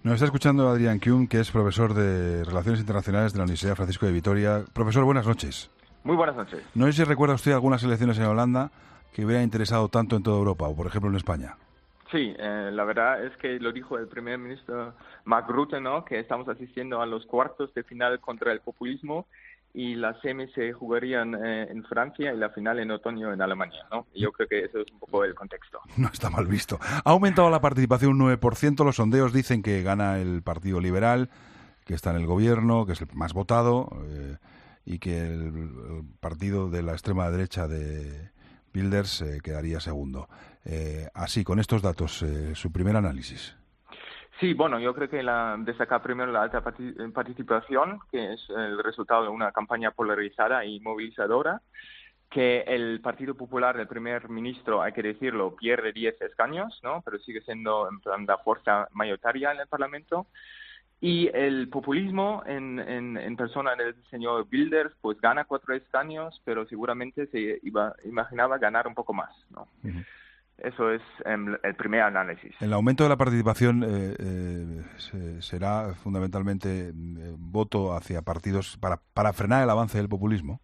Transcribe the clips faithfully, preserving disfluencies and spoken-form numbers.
Nos está escuchando Adrián Kuhn, que es profesor de Relaciones Internacionales de la Universidad Francisco de Vitoria. Profesor, buenas noches. Muy buenas noches. No sé si recuerda usted algunas elecciones en Holanda que hubieran interesado tanto en toda Europa, o por ejemplo en España. Sí, eh, la verdad es que lo dijo el primer ministro Mark Rutte, ¿no? Que estamos asistiendo a los cuartos de final contra el populismo y las semis se jugarían eh, en Francia y la final en otoño en Alemania, ¿no? Y yo creo que eso es un poco el contexto. No está mal visto. Ha aumentado la participación un nueve por ciento. Los sondeos dicen que gana el Partido Liberal, que está en el gobierno, que es el más votado, eh, y que el, el partido de la extrema derecha de Wilders eh, quedaría segundo. Eh, así, con estos datos, eh, su primer análisis. Sí, bueno, yo creo que la, destaca primero la alta participación, que es el resultado de una campaña polarizada y movilizadora, que el Partido Popular del primer ministro, hay que decirlo, pierde diez escaños, ¿no? Pero sigue siendo en plan la fuerza mayoritaria en el Parlamento. Y el populismo en, en, en persona del señor Wilders, pues gana cuatro escaños, pero seguramente se iba, imaginaba ganar un poco más, ¿no? Uh-huh. Eso es um, el primer análisis. El aumento de la participación eh, eh, se, será fundamentalmente eh, voto hacia partidos para, para frenar el avance del populismo.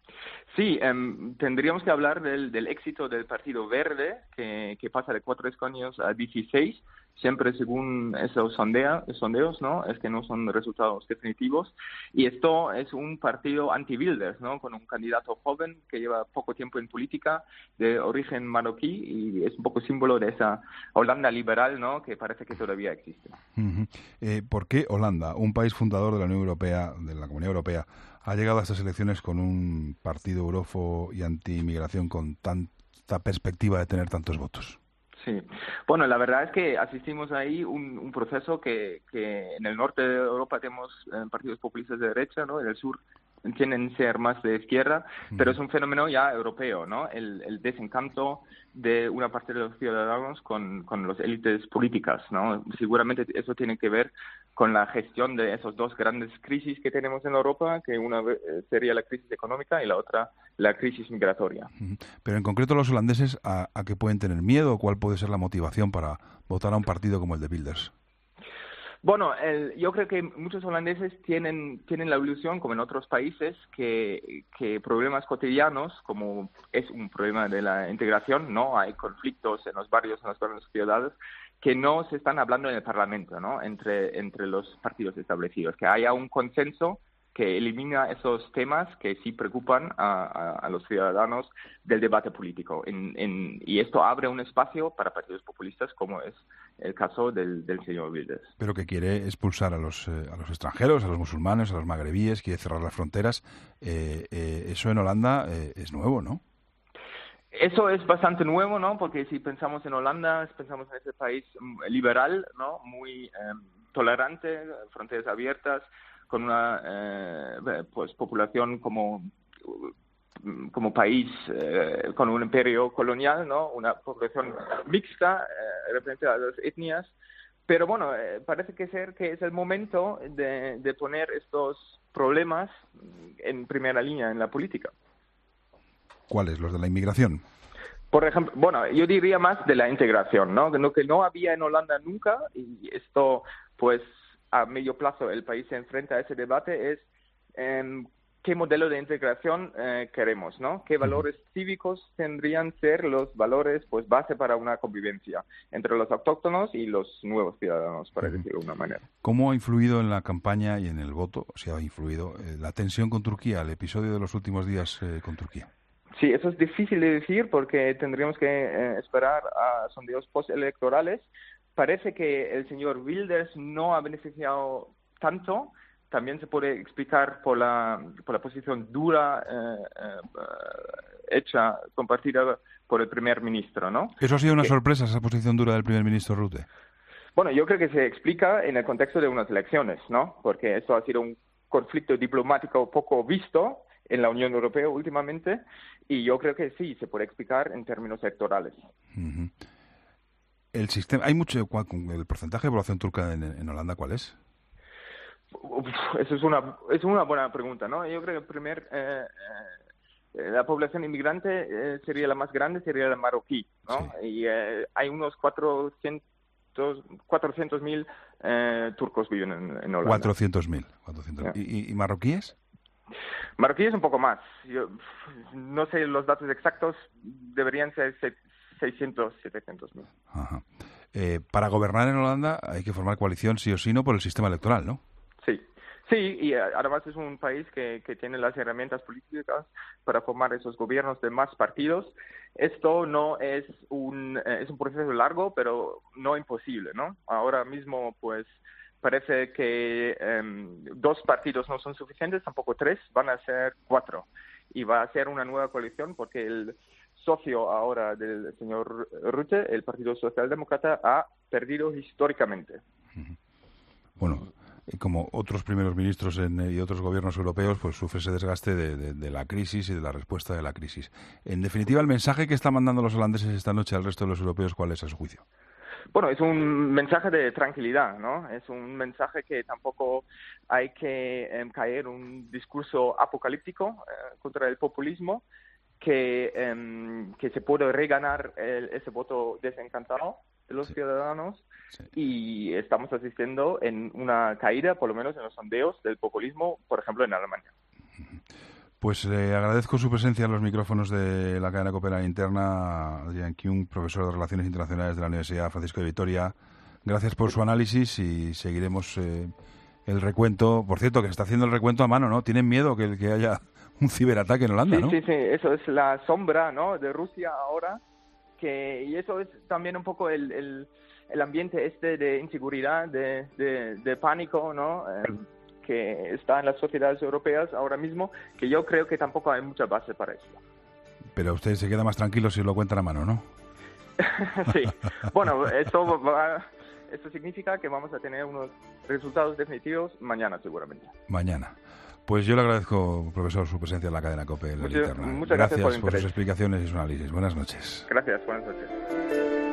Sí, um, tendríamos que hablar del, del éxito del Partido Verde, que, que pasa de cuatro escaños a dieciséis, siempre según esos sondea, sondeos, ¿no? Es que no son resultados definitivos. Y esto es un partido anti-Wilders, ¿no? Con un candidato joven que lleva poco tiempo en política, de origen marroquí, y es un poco símbolo de esa Holanda liberal, ¿no? Que parece que todavía existe. Uh-huh. Eh, ¿Por qué Holanda, un país fundador de la Unión Europea, de la Comunidad Europea, ha llegado a estas elecciones con un partido eurófobo y anti-inmigración con tanta perspectiva de tener tantos votos? Sí, bueno, la verdad es que asistimos ahí un, un proceso que, que en el norte de Europa tenemos eh, partidos populistas de derecha, ¿no? En el sur tienden a ser más de izquierda, pero es un fenómeno ya europeo, ¿no? El, el desencanto de una parte de los ciudadanos con, con las élites políticas, ¿no? Seguramente eso tiene que ver con la gestión de esos dos grandes crisis que tenemos en Europa, que una sería la crisis económica y la otra la crisis migratoria. Pero en concreto los holandeses, ¿a, a qué pueden tener miedo? ¿Cuál puede ser la motivación para votar a un partido como el de Wilders? Bueno, el, yo creo que muchos holandeses tienen tienen la ilusión, como en otros países, que, que problemas cotidianos, como es un problema de la integración, no hay conflictos en los barrios, en las grandes ciudades, que no se están hablando en el Parlamento, ¿no? Entre entre los partidos establecidos, que haya un consenso que elimina esos temas que sí preocupan a, a, a los ciudadanos del debate político. En, en, y esto abre un espacio para partidos populistas, como es el caso del, del señor Wilders. Pero que quiere expulsar a los, eh, a los extranjeros, a los musulmanes, a los magrebíes, quiere cerrar las fronteras. Eh, eh, eso en Holanda eh, es nuevo, ¿no? Eso es bastante nuevo, ¿no? Porque si pensamos en Holanda, pensamos en ese país liberal, ¿no? Muy eh, tolerante, fronteras abiertas, con una eh, pues población como como país eh, con un imperio colonial, ¿no? Una población mixta eh, referente a las etnias, pero bueno, eh, parece que ser que es el momento de, de poner estos problemas en primera línea en la política. ¿Cuáles? ¿Los de la inmigración? Por ejemplo, bueno, yo diría más de la integración, ¿no? Lo que no había en Holanda nunca, y esto pues a medio plazo el país se enfrenta a ese debate, es eh, qué modelo de integración eh, queremos, ¿no? ¿Qué valores cívicos tendrían ser los valores pues base para una convivencia entre los autóctonos y los nuevos ciudadanos, para uh-huh. decirlo de una manera? ¿Cómo ha influido en la campaña y en el voto, o sea, ha influido eh, la tensión con Turquía, el episodio de los últimos días eh, con Turquía? Sí, eso es difícil de decir porque tendríamos que eh, esperar a sondeos postelectorales. Parece que el señor Wilders no ha beneficiado tanto. También se puede explicar por la por la posición dura eh, eh, hecha, compartida por el primer ministro, ¿no? ¿Eso ha sido una que, sorpresa, esa posición dura del primer ministro Rutte? Bueno, yo creo que se explica en el contexto de unas elecciones, ¿no? Porque esto ha sido un conflicto diplomático poco visto en la Unión Europea últimamente, y yo creo que sí, se puede explicar en términos electorales. Uh-huh. El sistema, hay mucho, el porcentaje de población turca en, en Holanda, ¿cuál es? Uf, eso es una es una buena pregunta, ¿no? Yo creo que primer eh, eh, la población inmigrante eh, sería la más grande, sería la marroquí, ¿no? Sí. Y eh, hay unos cuatrocientos cuatrocientos mil eh, turcos viven en, en Holanda. cuatrocientos mil. Yeah. ¿Y, y marroquíes? Marroquíes un poco más. Yo no sé los datos exactos, deberían ser seiscientos, setecientos mil. Ajá. Eh, para gobernar en Holanda hay que formar coalición sí o sí, no, por el sistema electoral, ¿no? Sí. Sí, y además es un país que, que tiene las herramientas políticas para formar esos gobiernos de más partidos. Esto no es un, es un proceso largo, pero no imposible, ¿no? Ahora mismo, pues, parece que um, dos partidos no son suficientes, tampoco tres, van a ser cuatro. Y va a ser una nueva coalición porque el socio ahora del señor Rutte, el Partido Socialdemócrata, ha perdido históricamente. Bueno, como otros primeros ministros en, y otros gobiernos europeos, pues sufre ese desgaste de, de, de la crisis y de la respuesta de la crisis. En definitiva, el mensaje que están mandando los holandeses esta noche al resto de los europeos, ¿cuál es a su juicio? Bueno, es un mensaje de tranquilidad, ¿no? Es un mensaje que tampoco hay que eh, caer en un discurso apocalíptico eh, contra el populismo, que, eh, que se puede reganar el, ese voto desencantado de los sí. ciudadanos. Sí. Y estamos asistiendo en una caída, por lo menos en los sondeos del populismo, por ejemplo, en Alemania. Pues le eh, agradezco su presencia en los micrófonos de la cadena COPE Interna, Adrián Kuhn, profesor de Relaciones Internacionales de la Universidad Francisco de Vitoria. Gracias por su análisis y seguiremos eh, el recuento. Por cierto, que se está haciendo el recuento a mano, ¿no? ¿Tienen miedo que, que haya un ciberataque en Holanda, sí, no? Sí, sí, eso es la sombra, ¿no?, de Rusia ahora, que y eso es también un poco el... el el ambiente este de inseguridad, de, de, de pánico, ¿no?, eh, que está en las sociedades europeas ahora mismo, que yo creo que tampoco hay mucha base para eso. Pero usted se queda más tranquilo si lo cuentan a mano, ¿no? Sí. Bueno, esto va, esto significa que vamos a tener unos resultados definitivos mañana, seguramente. Mañana. Pues yo le agradezco, profesor, su presencia en la cadena COPE en la muchas, Interna. Muchas gracias, gracias por, por sus explicaciones y su análisis. Buenas noches. Gracias, buenas noches.